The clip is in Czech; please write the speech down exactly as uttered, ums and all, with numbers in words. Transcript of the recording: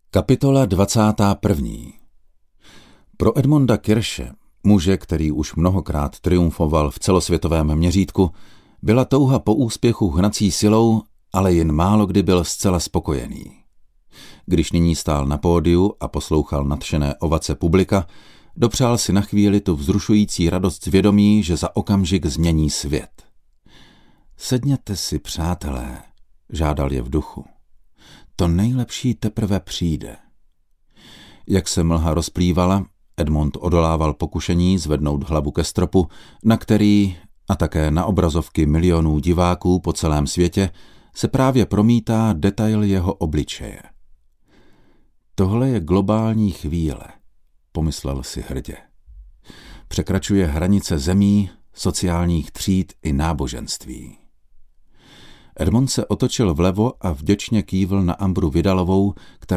Kapitola dvacátá první. Pro Edmonda Kirsche, muže, který už mnohokrát triumfoval v celosvětovém měřítku, byla touha po úspěchu hnací silou, ale jen málo kdy byl zcela spokojený. Když nyní stál na pódiu a poslouchal nadšené ovace publika, dopřál si na chvíli tu vzrušující radost z vědomí, že za okamžik změní svět. Sedněte si, přátelé, žádal je v duchu. To nejlepší teprve přijde. Jak se mlha rozplývala, Edmond odolával pokušení zvednout hlavu ke stropu, na který, a také na obrazovky milionů diváků po celém světě, se právě promítá detail jeho obličeje. Tohle je globální chvíle, pomyslel si hrdě. Překračuje hranice zemí, sociálních tříd i náboženství. Edmond se otočil vlevo a vděčně kývl na Ambru Vidalovou,